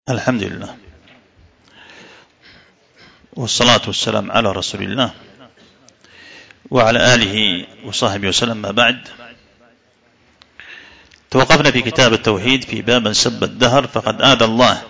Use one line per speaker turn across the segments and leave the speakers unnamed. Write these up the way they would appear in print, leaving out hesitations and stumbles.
الحمد لله والصلاة والسلام على رسول الله وعلى آله وصحبه وسلم. ما بعد، توقفنا في كتاب التوحيد في باب من سب الدهر فقد آذى الله.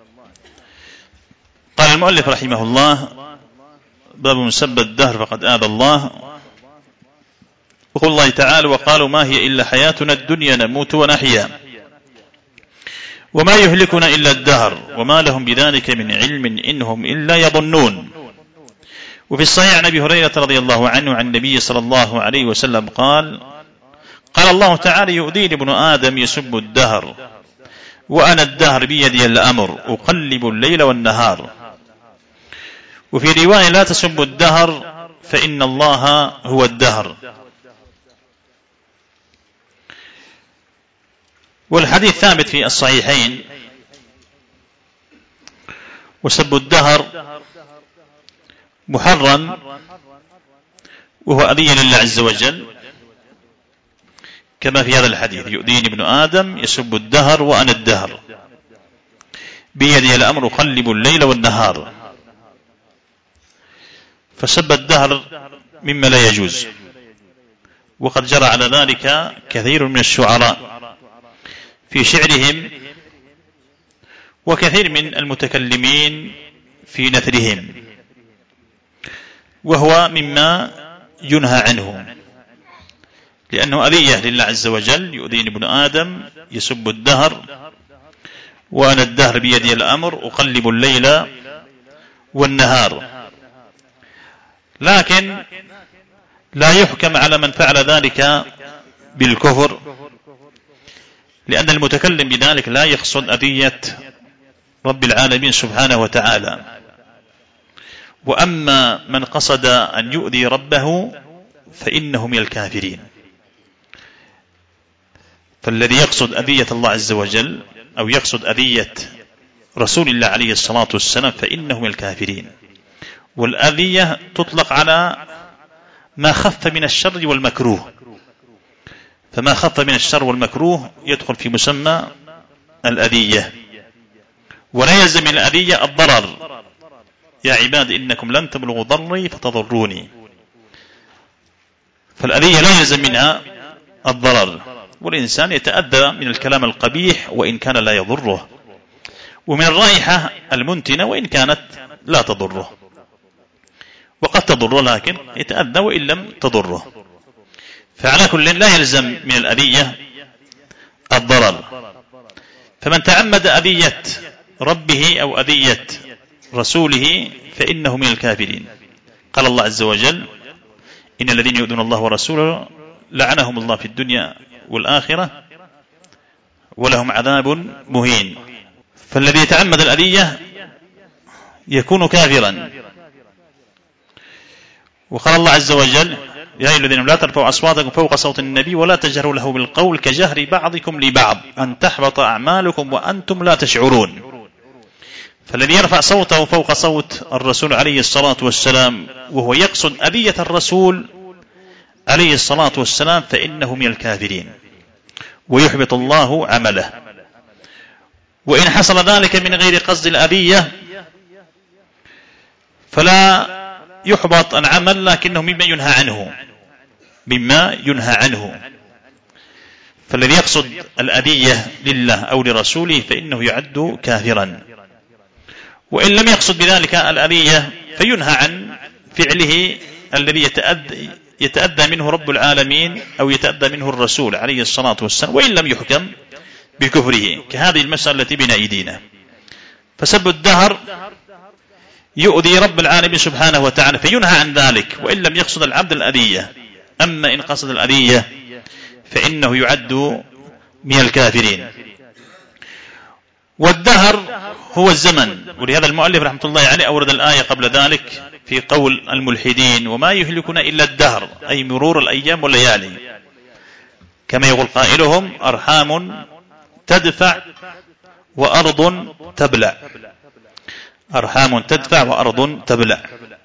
قال المؤلف رحمه الله: باب من سب الدهر فقد آذى الله. وقول الله تعالى: وقالوا ما هي إلا حياتنا الدنيا نموت ونحيا وما يهلكنا إلا الدهر وما لهم بذلك من علم إنهم إلا يظنون. وفي الصحيح عن أبي هريرة رضي الله عنه عن النبي صلى الله عليه وسلم قال الله تعالى: يؤذيني ابن آدم يسب الدهر وأنا الدهر بيدي الأمر أقلب الليل والنهار. وفي رواية: لا تسبوا الدهر فإن الله هو الدهر. والحديث ثابت في الصحيحين: وسب الدهر محرم وهو أذية لله عز وجل، كما في هذا الحديث: يؤذيني ابن آدم يسب الدهر وأنا الدهر بيدي الأمر أقلب الليل والنهار. فسب الدهر مما لا يجوز، وقد جرى على ذلك كثير من الشعراء في شعرهم وكثير من المتكلمين في نثرهم، وهو مما ينهى عنه لأنه أذية لله عز وجل. يؤذيني ابن آدم يسب الدهر وأنا الدهر بيدي الأمر أقلب الليل والنهار. لكن لا يحكم على من فعل ذلك بالكفر، لأن المتكلم بذلك لا يقصد أذية رب العالمين سبحانه وتعالى. وأما من قصد أن يؤذي ربه فإنه من الكافرين. فالذي يقصد أذية الله عز وجل أو يقصد أذية رسول الله عليه الصلاة والسلام فإنه من الكافرين. والأذية تطلق على ما خف من الشر والمكروه، فما خف من الشر والمكروه يدخل في مسمى الأذية. ولا يلزم من الأذية الضرر: يا عباد إنكم لن تبلغوا ضري فتضروني. فالأذية لا يلزم منها الضرر، والإنسان يتأذى من الكلام القبيح وإن كان لا يضره، ومن الرائحة المنتنة وإن كانت لا تضره، وقد تضره لكن يتأذى وإن لم تضره. فعلى كل لا يلزم من الأذية الضرر. فمن تعمد أذية ربه أو أذية رسوله فإنه من الكافرين. قال الله عز وجل: إن الذين يؤذون الله ورسوله لعنهم الله في الدنيا والآخرة ولهم عذاب مهين. فالذي يتعمد الأذية يكون كافرا. وقال الله عز وجل: يا أيها الذين لا ترفعوا أصواتكم فوق صوت النبي ولا تجهروا له بالقول كجهر بعضكم لبعض أن تحبط أعمالكم وأنتم لا تشعرون. فالذي يرفع صوته فوق صوت الرسول عليه الصلاة والسلام وهو يقصد أذية الرسول عليه الصلاة والسلام فإنه من الكافرين ويحبط الله عمله. وإن حصل ذلك من غير قصد الأذية فلا يحبط العمل، لكنه مما ينهى عنه. فالذي يقصد الأذية لله أو لرسوله فإنه يعد كافرا. وإن لم يقصد بذلك الأذية فينهى عن فعله الذي يتأذى منه رب العالمين أو يتأذى منه الرسول عليه الصلاة والسلام، وإن لم يحكم بكفره، كهذه المسألة التي بين أيدينا. فسب الدهر يؤذي رب العالمين سبحانه وتعالى فينهى عن ذلك وإن لم يقصد العبد الأذية. أما إن قصد الأذية فإنه يعد من الكافرين. والدهر هو الزمن. ولهذا المؤلف رحمة الله عليه أورد الآية قبل ذلك في قول الملحدين: وما يهلكنا إلا الدهر، أي مرور الأيام والليالي. كما يقول قائلهم: أرحام تدفع وأرض تبلع. أرحام تدفع وأرض تبلع.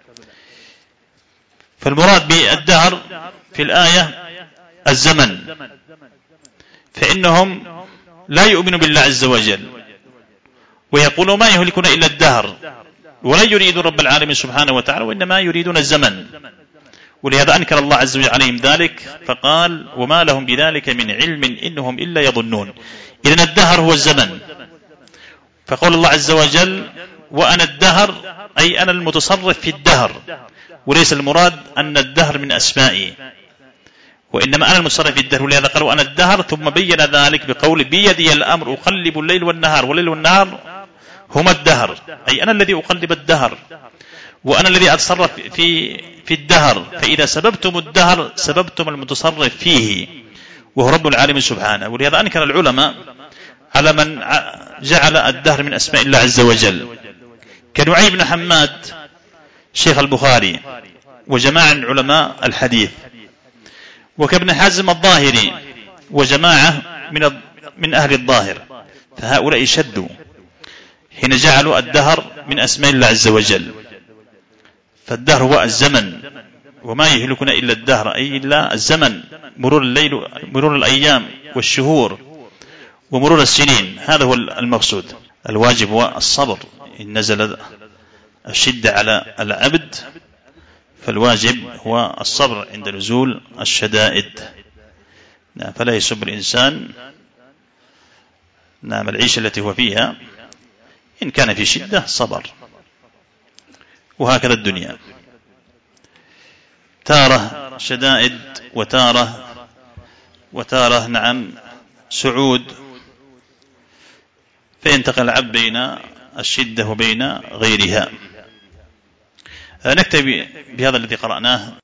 فالمراد بالدهر في الآية الزمن، فإنهم لا يؤمنوا بالله عز وجل ويقولون ما يهلكون إلا الدهر، ولا يريد رب العالمين سبحانه وتعالى، وإنما يريدون الزمن. ولهذا أنكر الله عز وجل عليهم ذلك فقال وما لهم بذلك من علم إنهم إلا يظنون. إذن الدهر هو الزمن. فقول الله عز وجل وأنا الدهر أي أنا المتصرف في الدهر، وليس المراد أن الدهر من أسمائي، وإنما أنا المتصرف في الدهر. ولهذا قالوا أنا الدهر، ثم بين ذلك بقول بيدي الأمر أقلب الليل والنهار، والليل والنهار هما الدهر، أي أنا الذي أقلب الدهر وأنا الذي أتصرف في الدهر. فإذا سببتم الدهر سببتم المتصرف فيه وهو رب العالمين سبحانه. ولهذا أنكر العلماء على من جعل الدهر من أسماء الله عز وجل، كنعي بن حماد شيخ البخاري وجماعة من علماء الحديث، وكابن حازم الظاهري وجماعة من أهل الظاهر. فهؤلاء شدوا حين جعلوا الدهر من أسماء الله عز وجل. فالدهر هو الزمن، وما يهلكنا إلا الدهر أي إلا الزمن، مرور الليل، مرور الأيام والشهور ومرور السنين، هذا هو المقصود. الواجب هو الصبر. إن نزل الشدة على العبد فالواجب هو الصبر عند نزول الشدائد. فلا يسب الإنسان العيشة التي هو فيها، إن كان في شدة صبر. وهكذا الدنيا، تارة شدائد وتارة سعود، فينتقل العبد بين الشدة وبين غيرها. نكتفي بهذا الذي قرأناه.